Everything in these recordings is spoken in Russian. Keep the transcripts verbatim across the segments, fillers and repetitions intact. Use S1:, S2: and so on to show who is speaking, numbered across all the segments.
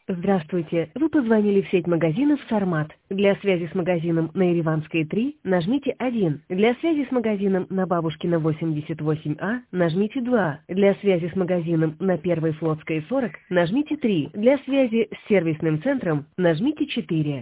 S1: Здравствуйте. Вы позвонили в сеть магазинов «Сармат». Для связи с магазином на Ереванской три нажмите один. Для связи с магазином на Бабушкина восемьдесят восемь А нажмите два. Для связи с магазином на Первой Флотской сорок нажмите три. Для связи с сервисным центром нажмите четыре.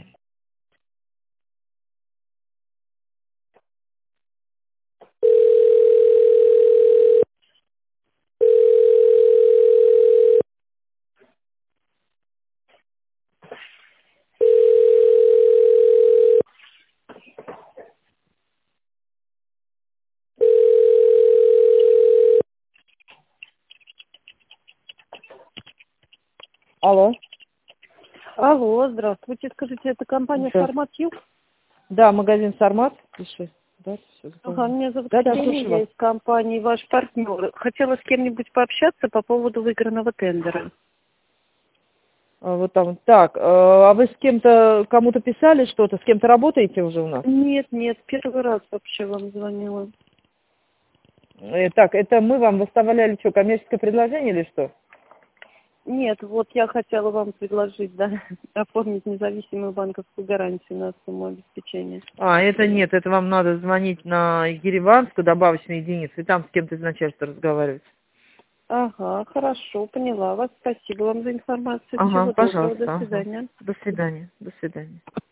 S2: Алло.
S3: Алло, здравствуйте. Скажите, это компания
S2: Да.
S3: «Формат Юг»?
S2: Да, магазин «Сармат». Пиши. Да, все,
S3: Ага, меня зовут
S2: да, да,
S3: Ксения,
S2: слушаю
S3: я
S2: вас.
S3: из компании «Ваш партнер». Хотела с кем-нибудь пообщаться по поводу выигранного тендера.
S2: А, вот там. Так, э, а вы с кем-то, кому-то писали что-то? С кем-то работаете уже у нас?
S3: Нет, нет, первый раз вообще вам звонила.
S2: Э, так, это мы вам выставляли что, коммерческое предложение или что?
S3: Нет, вот я хотела вам предложить, да, оформить независимую банковскую гарантию на сумму обеспечения.
S2: А, это нет, это вам надо звонить на Ереванскую добавочную единицу и там с кем-то из начальства разговаривать.
S3: Ага, хорошо, поняла вас. Спасибо вам за информацию.
S2: Ага,
S3: Всего доброго,
S2: пожалуйста.
S3: до
S2: Ага.
S3: свидания.
S2: До свидания. До свидания.